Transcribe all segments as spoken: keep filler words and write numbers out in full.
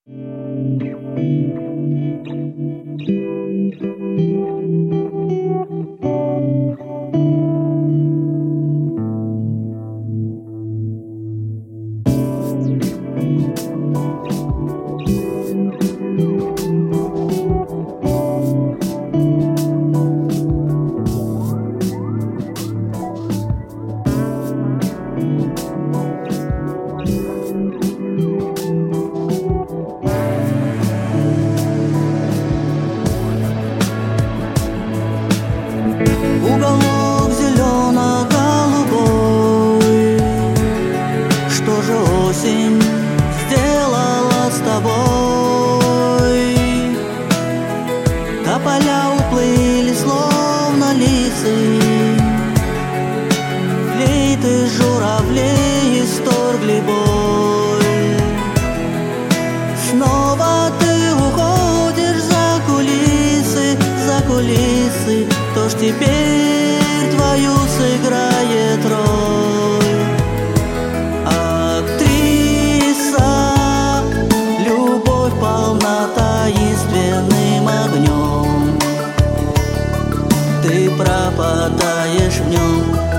Уголок зелено-голубой, что же осень сделала с тобой? Тополя уплыли, словно лисы, флейты журавлей исторгли бой. Снова ты уходишь за кулисы, за кулисы. Кто ж теперь твою сыграет роль? Актриса, любовь полна таинственным огнем. Ты пропадаешь в нем.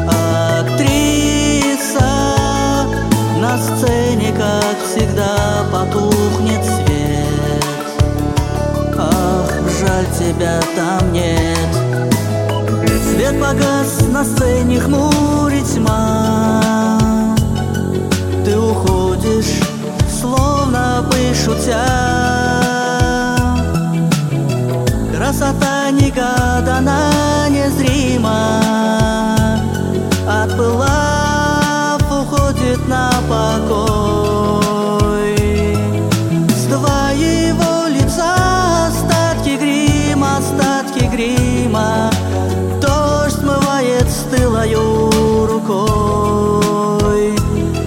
Актриса, на сцене, как всегда, потухнет свет. Ах, жаль, тебя там нет. Свет погас, на сцене хмурит тьма. Ты уходишь, словно бы шутя. Красота негадана, незрима, отпылав, уходит на покой. С твоего лица остатки грима, остатки грима. Смывает стылою рукой.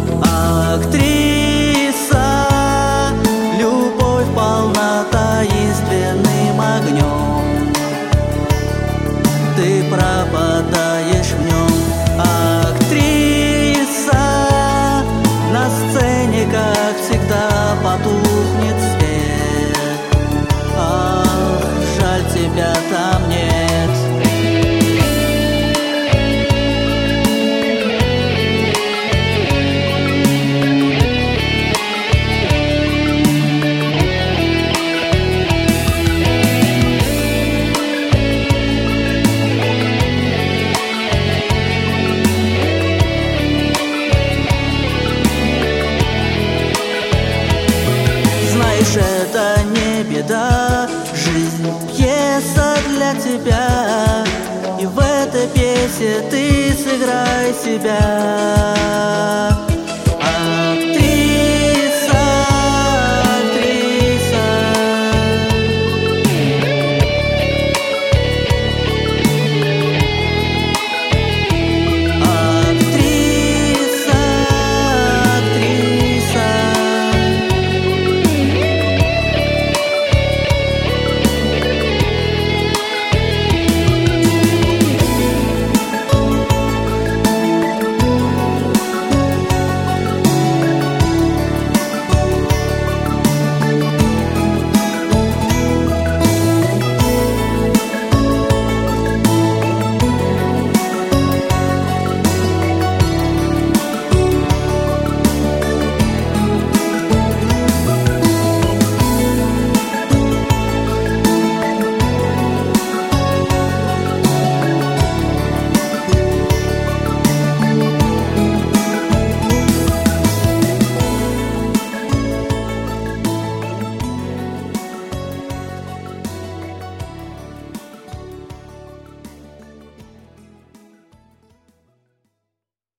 Актриса, любовь полна таинственным огнем. Ты пропадаешь в нем. Актриса, на сцене, как всегда, потухнет свет. Ах, жаль, тебя там нет. Это не беда, жизнь пьеса для тебя, и в этой пьесе ты сыграй себя.